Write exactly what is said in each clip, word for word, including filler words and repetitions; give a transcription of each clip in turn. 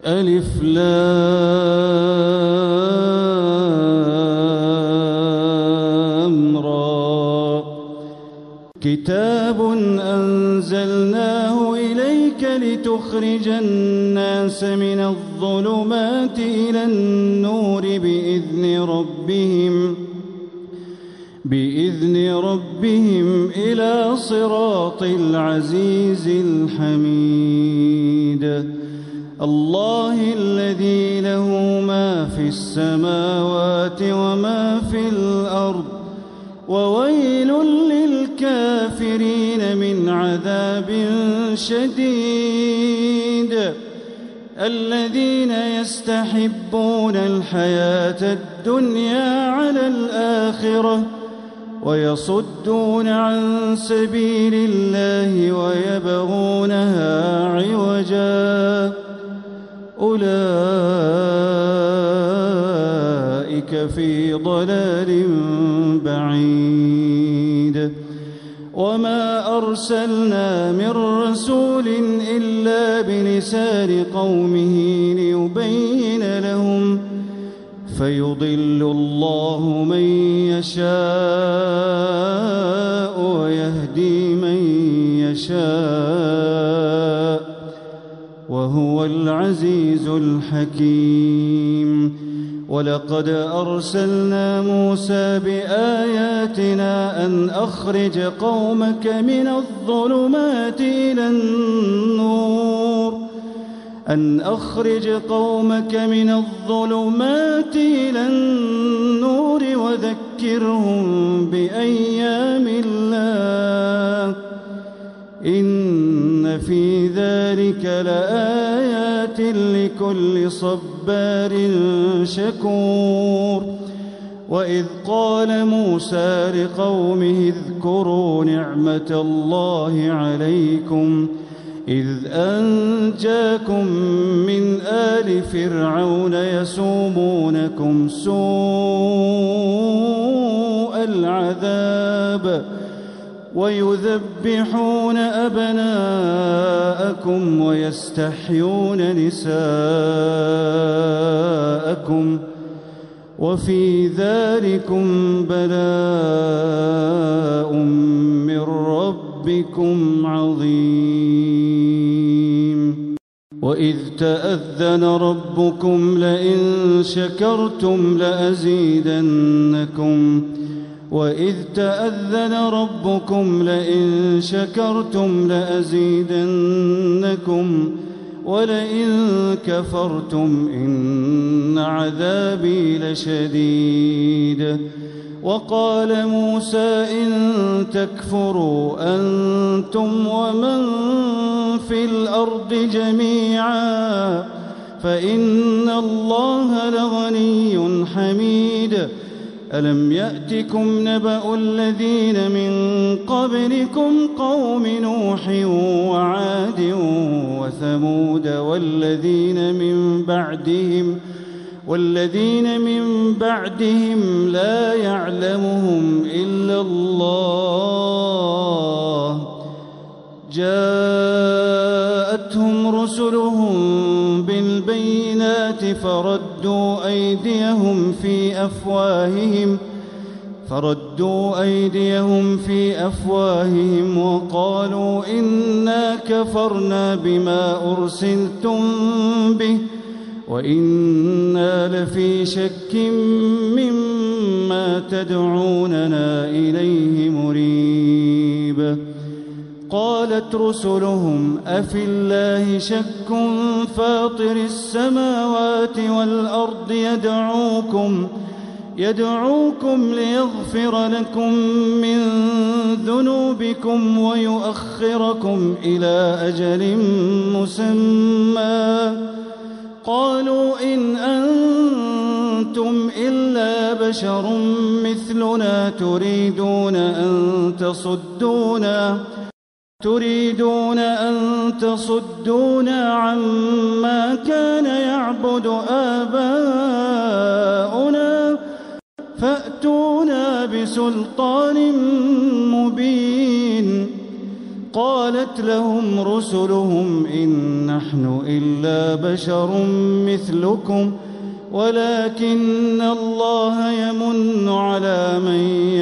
ألف لام را. كتاب أنزلناه إليك لتخرج الناس من الظلمات إلى النور بإذن ربهم بإذن ربهم إلى صراط العزيز الحميد. الله الذي له ما في السماوات وما في الأرض وويل للكافرين من عذاب شديد. الذين يستحبون الحياة الدنيا على الآخرة ويصدون عن سبيل الله ويبغونها عوجا أولئك في ضلال بعيد. وما أرسلنا من رسول إلا بلسان قومه ليبين لهم فيضل الله من يشاء ويهدي من يشاء وهو العزيز الحكيم. ولقد أرسلنا موسى بآياتنا أن أخرج قومك من الظلمات إلى النور أن أخرج قومك من الظلمات إلى النور وذكرهم بأيام الله إن في ذلك لآيات لكل صبار شكور. وإذ قال موسى لقومه اذكروا نعمة الله عليكم إذ أنجاكم من آل فرعون يسومونكم سوء العذاب ويذبحون أبناءكم ويستحيون نساءكم وفي ذلكم بلاء من ربكم عظيم. وإذ تأذن ربكم لئن شكرتم لأزيدنكم وإذ تأذن ربكم لئن شكرتم لأزيدنكم ولئن كفرتم إن عذابي لشديد. وقال موسى إن تكفروا أنتم ومن في الأرض جميعا فإن الله لغني حميد. ألم يأتكم نبأ الذين من قبلكم قوم نوح وعاد وثمود والذين من بعدهم والذين من بعدهم لا يعلمهم إلا الله جاءتهم رسلهم بالبينات فردوا أيديهم في أفواههم فردوا أيديهم في أفواههم وقالوا إنا كفرنا بما أرسلتم به وإنا لفي شك مما تدعوننا إليه مريب. قالت رسلهم أفي الله شك فاطر السماوات والأرض يدعوكم يدعوكم ليغفر لكم من ذنوبكم ويؤخركم إلى أجل مسمى قالوا إن أنتم إلا بشر مثلنا تريدون أن تصدونا تريدون أن تصدونا عما كان يعبد آباؤنا فأتونا بسلطان مبين قالت لهم رسلهم إن نحن إلا بشر مثلكم ولكن الله يمن على من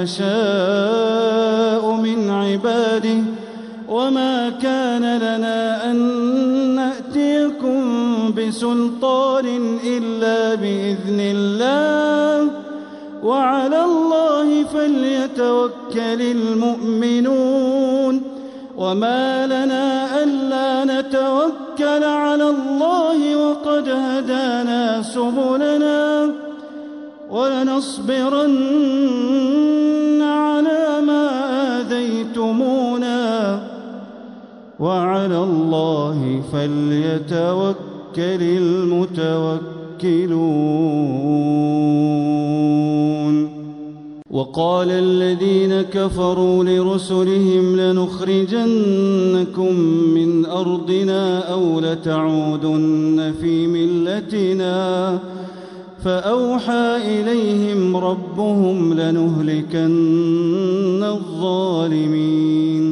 يشاء من عباده وما كان لنا أن نأتيكم بسلطان إلا بإذن الله وعلى الله فليتوكل المؤمنون وما لنا ألا نتوكل على الله وقد هدانا سبلنا ولنصبرن على ما آذيتمونا وعلى الله فليتوكل المتوكلون. وقال الذين كفروا لرسلهم لنخرجنكم من أرضنا أو لتعودن في ملتنا فأوحى إليهم ربهم لنهلكن الظالمين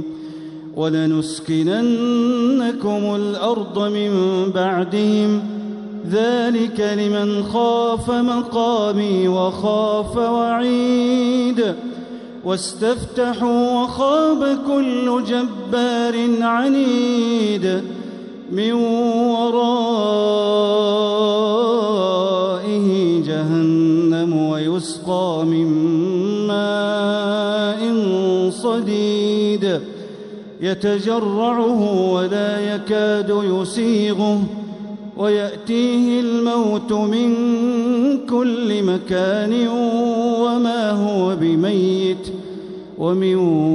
ولنسكننكم الأرض من بعدهم ذلك لمن خاف مقامي وخاف وعيد واستفتحوا وخاب كل جبار عنيد من ورائه جهنم ويسقى من ماء صديد يتجرعه ولا يكاد يسيغه ويأتيه الموت من كل مكان وما هو بميت ومن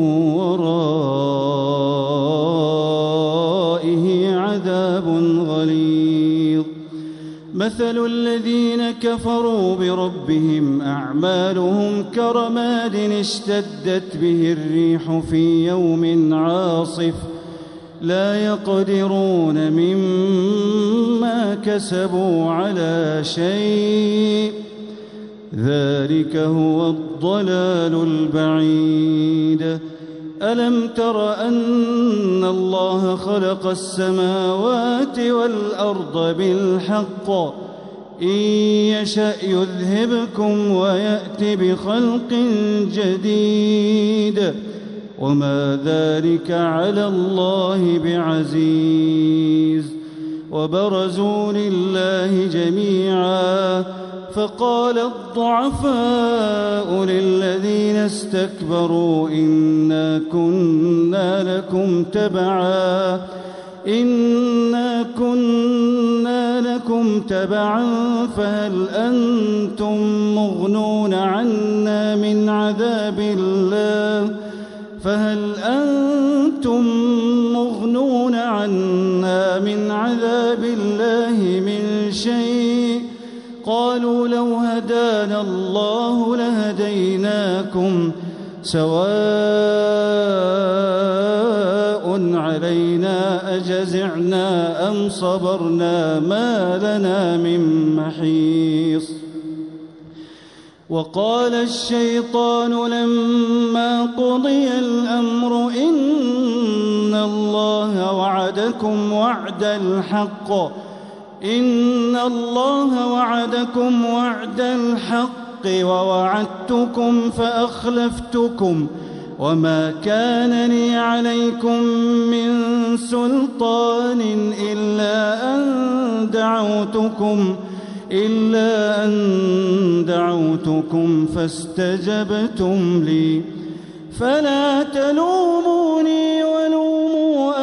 ورائه عذاب غليظ. مثل الذين كفروا بربهم أعمالهم كرماد اشتدت به الريح في يوم عاصف لا يقدرون مما كسبوا على شيء ذلك هو الضلال البعيد. ألم تر أن الله خلق السماوات والأرض بالحق إن يشأ يذهبكم ويأت بخلق جديد وما ذلك على الله بعزيز. وبرزوا لله جميعا فقال الضعفاء للذين استكبروا إنا كنا لكم تبعا إنا كنا لكم تبعا فهل أنتم مغنون عنا من عذاب الله فهل أنتم مغنون عنا من عذاب الله من شيء قالوا لو هدانا الله لهديناكم سواء علينا أجزعنا أم صبرنا ما لنا من محيص. وقال الشيطان لما قضي الأمر إن الله وعدكم وعد الحق إن الله وعدكم وعد الحق ووعدتكم فأخلفتكم وما كان لي عليكم من سلطان إلا أن دعوتكم إلا أن دعوتكم فاستجبتم لي فلا تلوموني ولوموا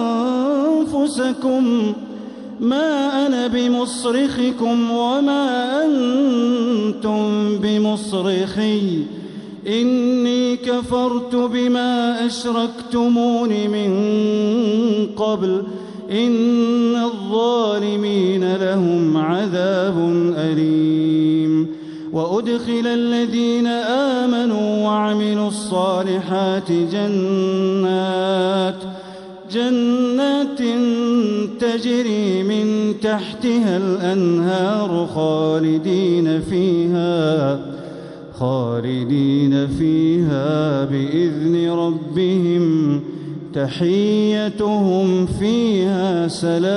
أنفسكم ما أنا بمصرخكم وما أنتم بمصرخي إني كفرت بما أشركتمون من قبل إن الظالمين لهم عذاب أليم. وأدخل الذين آمنوا وعملوا الصالحات جنات جنات تجري من تحتها الأنهار خالدين فيها خالدين فيها بإذن ربهم تحيتهم فيها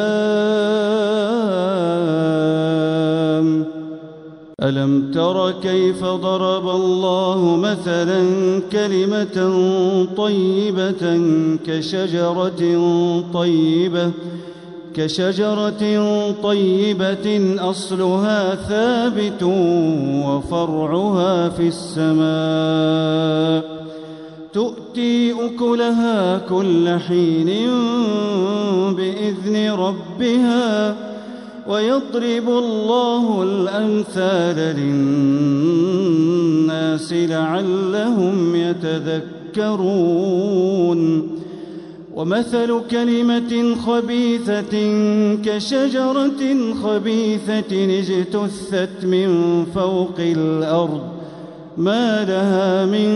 سلام. ألم تر كيف ضرب الله مثلا كلمة طيبة كشجرة طيبة كشجرة طيبة أصلها ثابت وفرعها في السماء تؤتي أكلها كل حين بإذن ربها ويضرب الله الأمثال للناس لعلهم يتذكرون. ومثل كلمة خبيثة كشجرة خبيثة اجتثت من فوق الأرض ما لها من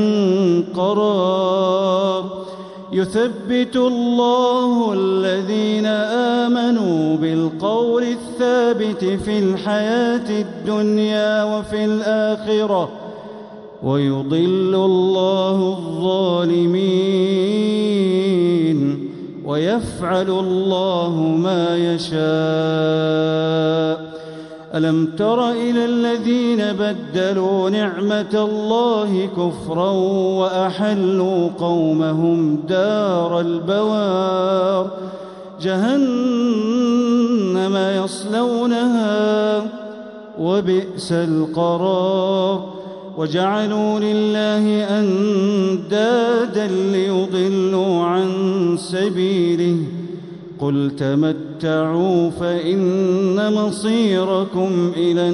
قرار يثبت الله الذين آمنوا بالقول الثابت في الحياة الدنيا وفي الآخرة ويضل الله الظالمين ويفعل الله ما يشاء. ألم تر إلى الذين بدلوا نعمة الله كفرا وأحلوا قومهم دار البوار جهنم يصلونها وبئس القرار وجعلوا لله أندادا ليضلوا عن سبيله قل تمتعوا فإن مصيركم إلى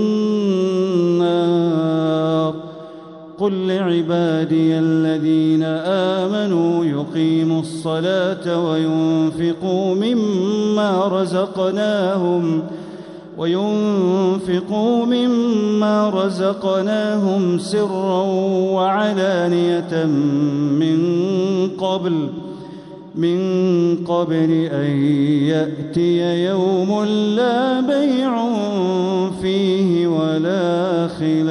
النار. قل لعبادي الذين آمنوا يقيموا الصلاة وينفقوا مما رزقناهم وينفقوا مما رزقناهم سرا وعلانية من قبل من قبل أن يأتي يوم لا بيع فيه ولا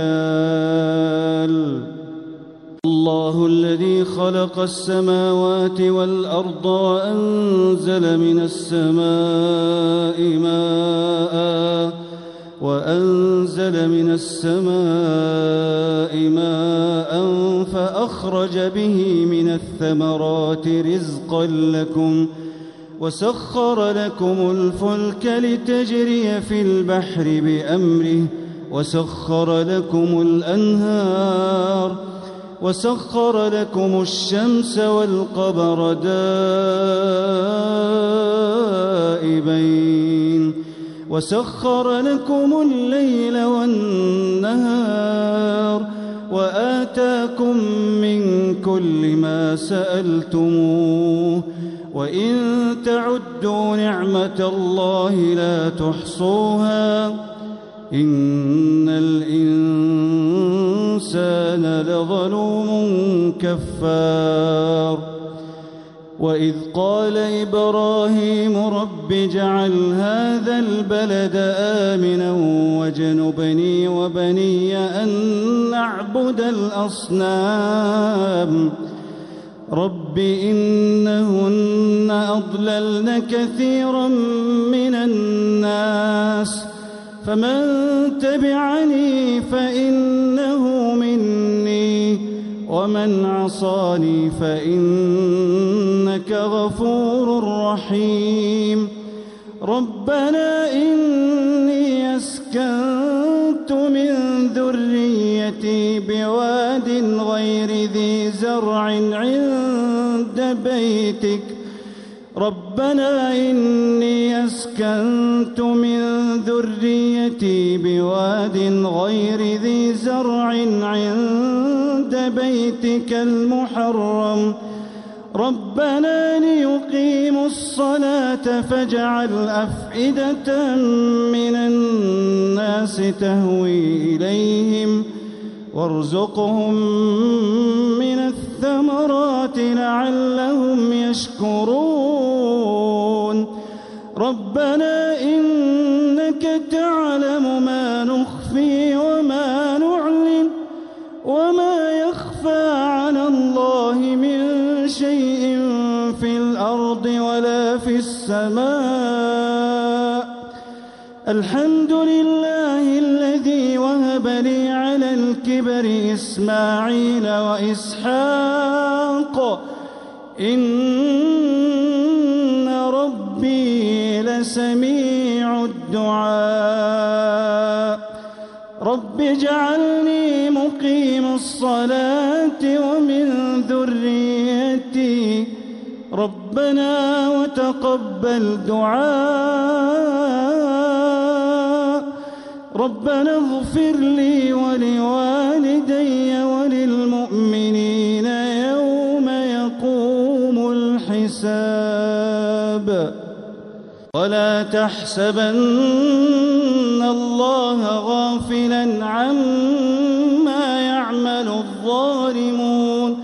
خلال. الله الذي خلق السماوات والأرض وأنزل من السماء ماء وأنزل من السماء ماء فأخرج به من الثمرات رزقا لكم وسخر لكم الفلك لتجري في البحر بأمره وسخر لكم الأنهار وسخر لكم الشمس والقمر دائبين وسخر لكم الليل والنهار وآتاكم من كل ما سألتموه وإن تعدوا نعمة الله لا تحصوها إن الإنسان لظلوم كفار. وإذ قال إبراهيم رب اجعل هذا البلد آمنا واجنبني وبني أن نعبد الأصنام رب إنهن أضللن كثيرا من الناس فمن تبعني فإنه مني ومن عصاني فإنك غفور رحيم. ربنا إني أسكنت من ذريتي بواد غير ذي زرع عند بيتك ربنا إني أسكنت من ذريتي بواد غير ذي زرع عند بيتك المحرم ربنا ليقيموا الصلاة فاجعل أفئدة من الناس تهوي إليهم وارزقهم من الثمرات لعلهم يشكرون ربنا إنك تعلم ما نخفي وما نعلن وما يخفى على الله من شيء في السماء. الحمد لله الذي وهب لي على الكبر إسماعيل وإسحاق إن ربي لسميع الدعاء. رب اجعلني مقيم الصلاة ومن ذريتي ربنا وتقبل دعاء. ربنا اغفر لي ولوالدي وللمؤمنين يوم يقوم الحساب. ولا تحسبن الله غافلا عما يعمل الظالمون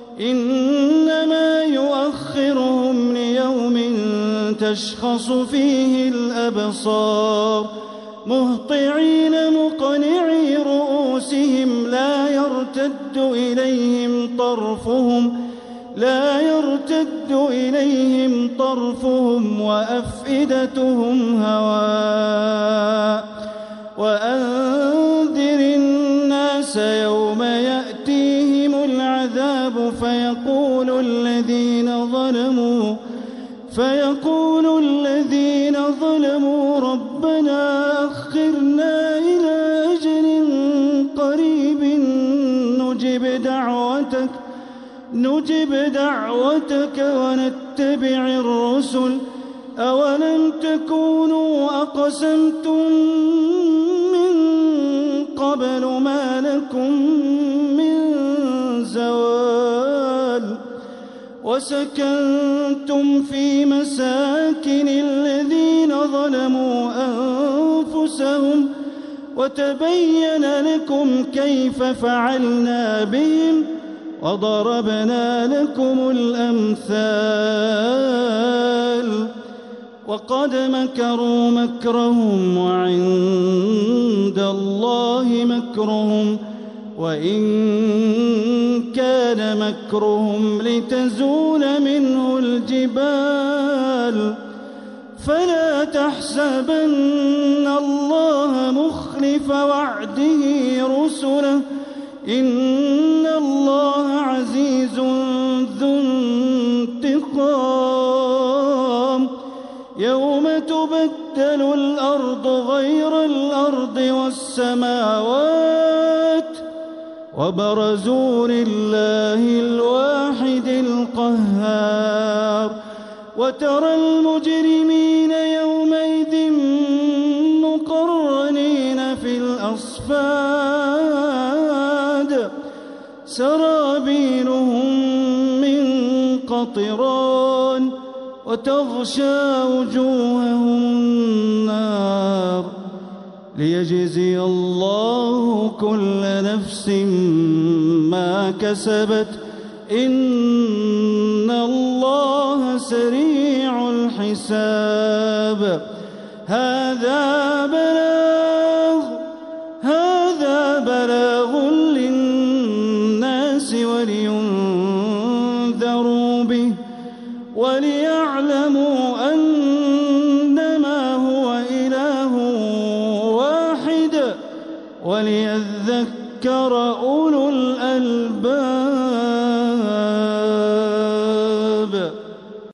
إنما يؤخرهم ليوم تشخص فيه الأبصار مهطعين مقنعي رؤوسهم لا يرتد إليهم طرفهم لا يرتد إليهم طرفهم وأفئدتهم هواء. وأنذر الناس يوم يأتيهم العذاب فيقول الذين ظلموا فيقول الذين ظلموا ربنا أخرنا إلى أجل قريب نجب دعوتك نجب دعوتك ونتبع الرسل أولم تكونوا أقسمتم من قبل ما لكم من زوال وسكنتم في مساكن الذين ظلموا أنفسهم وتبين لكم كيف فعلنا بهم وضربنا لكم الأمثال. وقد مكروا مكرهم وعند الله مكرهم وإن كان مكرهم لتزول منه الجبال. فلا تحسبن الله مخلف وعده رسله إن الله عزيز ذو انتقام. يوم تبدل الأرض غير الأرض والسماوات وبرزوا لله الواحد القهار. وترى المجرمين يومئذ مقرنين في الأصفاد سرابيلهم من قطران وتغشى وجوههم النار ليجزي الله كل نفس ما كسبت إن الله سريع الحساب. هذا بلاغ